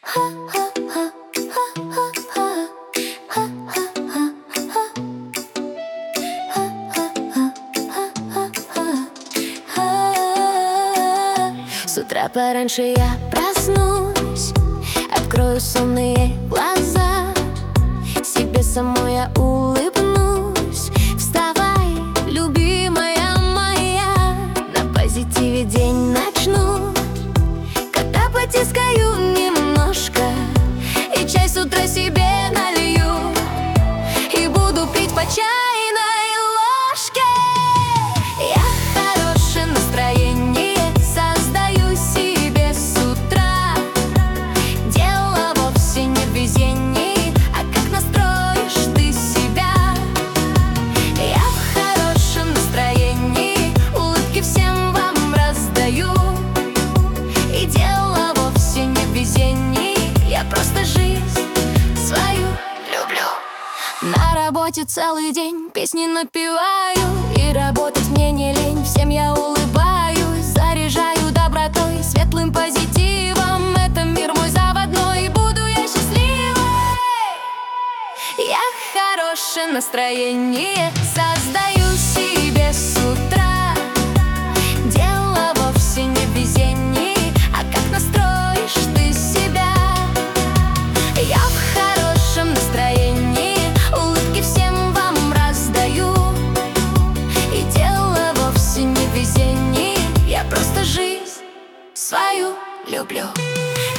С утра пораньше я проснусь, открою сонные глаза, себе самой я улыбнусь. Вставай, любимая моя, на позитиве день начну, когда потискаю немножко и чай с утра себе налью, и буду пить по чайной ложке. Я хорошее настроение создаю себе с утра. Дело вовсе не в везении, а как настроишь ты себя. Я в хорошем настроении улыбки всем вам раздаю, и дело вовсе не в везении, я просто жизнь свою люблю. На работе целый день песни напеваю, и работать мне не лень, всем я улыбаюсь. Заряжаю добротой, светлым позитивом, это мир мой заводной, и буду я счастливой. Я хорошее настроение создаю себе с утра. Дело вовсе не в везении, а как настроишь ты себя. Я в хорошем настроении улыбки всем вам раздаю, и дело вовсе не в везении, я просто жизнь свою люблю.